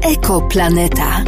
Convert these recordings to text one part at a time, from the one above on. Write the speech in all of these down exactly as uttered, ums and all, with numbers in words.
Ekoplaneta.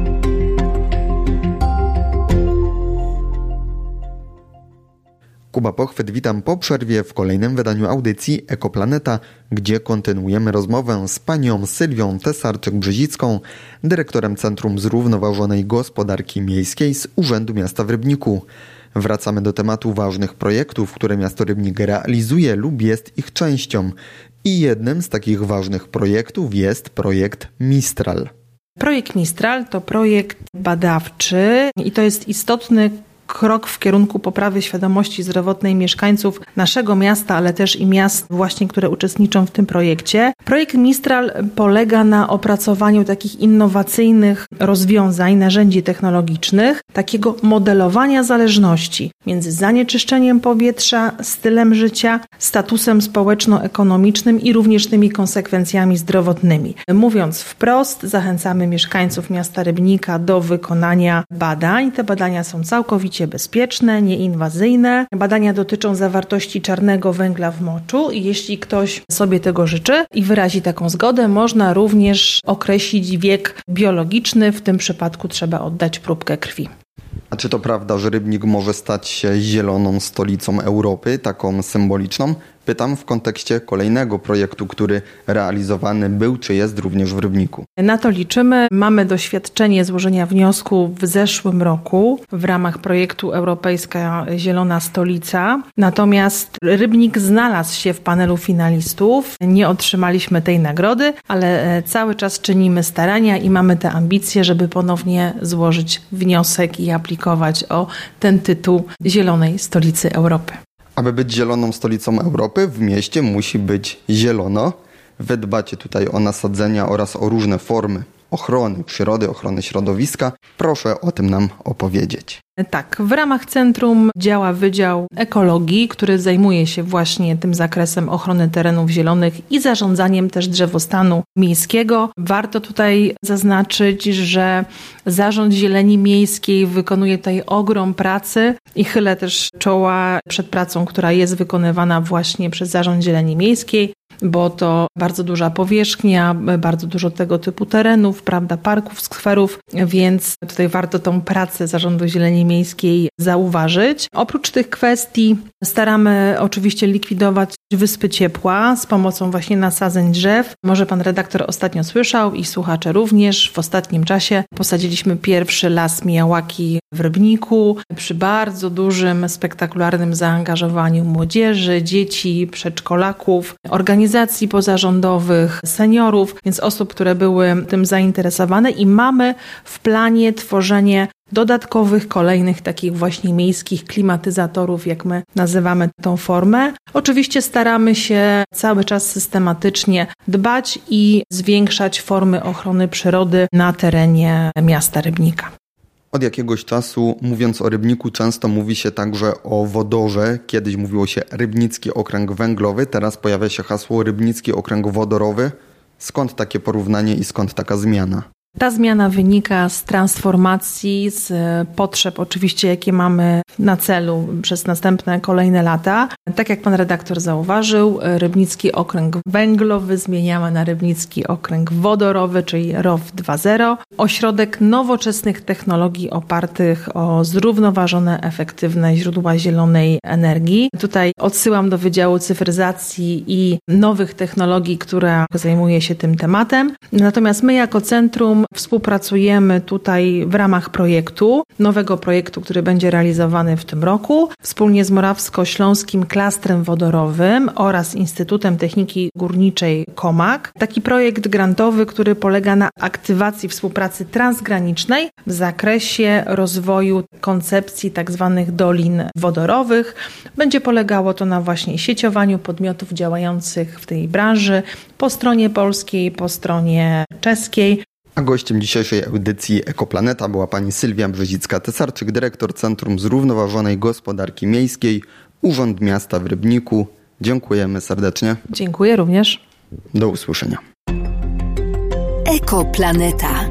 Kuba Pochwyt, witam po przerwie w kolejnym wydaniu audycji Ekoplaneta, gdzie kontynuujemy rozmowę z panią Sylwią Tesarczyk-Brzezicką, dyrektorem Centrum Zrównoważonej Gospodarki Miejskiej z Urzędu Miasta w Rybniku. Wracamy do tematu ważnych projektów, które miasto Rybnik realizuje lub jest ich częścią. I jednym z takich ważnych projektów jest projekt Mistral. Projekt Mistral to projekt badawczy i to jest istotny krok w kierunku poprawy świadomości zdrowotnej mieszkańców naszego miasta, ale też i miast właśnie, które uczestniczą w tym projekcie. Projekt Mistral polega na opracowaniu takich innowacyjnych rozwiązań, narzędzi technologicznych, takiego modelowania zależności między zanieczyszczeniem powietrza, stylem życia, statusem społeczno-ekonomicznym i również tymi konsekwencjami zdrowotnymi. Mówiąc wprost, zachęcamy mieszkańców miasta Rybnika do wykonania badań. Te badania są całkowicie bezpieczne, nieinwazyjne. Badania dotyczą zawartości czarnego węgla w moczu i jeśli ktoś sobie tego życzy i wyrazi taką zgodę, można również określić wiek biologiczny. W tym przypadku trzeba oddać próbkę krwi. A czy to prawda, że Rybnik może stać się zieloną stolicą Europy, taką symboliczną? Pytam w kontekście kolejnego projektu, który realizowany był czy jest również w Rybniku. Na to liczymy. Mamy doświadczenie złożenia wniosku w zeszłym roku w ramach projektu Europejska Zielona Stolica. Natomiast Rybnik znalazł się w panelu finalistów. Nie otrzymaliśmy tej nagrody, ale cały czas czynimy starania i mamy te ambicje, żeby ponownie złożyć wniosek i aplikować o ten tytuł Zielonej Stolicy Europy. Aby być zieloną stolicą Europy, w mieście musi być zielono. Wy dbacie tutaj o nasadzenia oraz o różne formy ochrony przyrody, ochrony środowiska. Proszę o tym nam opowiedzieć. Tak, w ramach centrum działa Wydział Ekologii, który zajmuje się właśnie tym zakresem ochrony terenów zielonych i zarządzaniem też drzewostanu miejskiego. Warto tutaj zaznaczyć, że Zarząd Zieleni Miejskiej wykonuje tutaj ogrom pracy i chylę też czoła przed pracą, która jest wykonywana właśnie przez Zarząd Zieleni Miejskiej, bo to bardzo duża powierzchnia, bardzo dużo tego typu terenów, prawda, parków, skwerów, więc tutaj warto tą pracę Zarządu Zieleni Miejskiej zauważyć. Oprócz tych kwestii staramy oczywiście likwidować wyspy ciepła z pomocą właśnie nasadzeń drzew. Może pan redaktor ostatnio słyszał i słuchacze również. W ostatnim czasie posadziliśmy pierwszy las Mijałaki w Rybniku przy bardzo dużym, spektakularnym zaangażowaniu młodzieży, dzieci, przedszkolaków, organizacji pozarządowych, seniorów, więc osób, które były tym zainteresowane i mamy w planie tworzenie dodatkowych, kolejnych takich właśnie miejskich klimatyzatorów, jak my nazywamy tą formę. Oczywiście staramy się cały czas systematycznie dbać i zwiększać formy ochrony przyrody na terenie miasta Rybnika. Od jakiegoś czasu, mówiąc o Rybniku, często mówi się także o wodorze. Kiedyś mówiło się Rybnicki Okręg Węglowy, teraz pojawia się hasło Rybnicki Okręg Wodorowy. Skąd takie porównanie i skąd taka zmiana? Ta zmiana wynika z transformacji, z potrzeb oczywiście, jakie mamy na celu przez następne kolejne lata. Tak jak pan redaktor zauważył, Rybnicki Okręg Węglowy zmieniamy na Rybnicki Okręg Wodorowy, czyli R O W dwa zero. Ośrodek nowoczesnych technologii opartych o zrównoważone, efektywne źródła zielonej energii. Tutaj odsyłam do Wydziału Cyfryzacji i Nowych Technologii, która zajmuje się tym tematem. Natomiast my jako centrum współpracujemy tutaj w ramach projektu, nowego projektu, który będzie realizowany w tym roku, wspólnie z Morawsko-Śląskim Klastrem Wodorowym oraz Instytutem Techniki Górniczej KOMAK. Taki projekt grantowy, który polega na aktywacji współpracy transgranicznej w zakresie rozwoju koncepcji tzw. dolin wodorowych. Będzie polegało to na właśnie sieciowaniu podmiotów działających w tej branży po stronie polskiej, po stronie czeskiej. A gościem dzisiejszej audycji Ekoplaneta była pani Sylwia Brzezicka-Tesarczyk, dyrektor Centrum Zrównoważonej Gospodarki Miejskiej, Urząd Miasta w Rybniku. Dziękujemy serdecznie. Dziękuję również. Do usłyszenia. Ekoplaneta.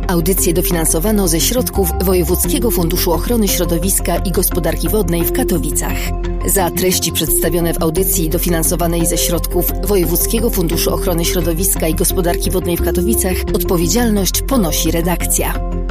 Audycję dofinansowano ze środków Wojewódzkiego Funduszu Ochrony Środowiska i Gospodarki Wodnej w Katowicach. Za treści przedstawione w audycji dofinansowanej ze środków Wojewódzkiego Funduszu Ochrony Środowiska i Gospodarki Wodnej w Katowicach odpowiedzialność ponosi redakcja.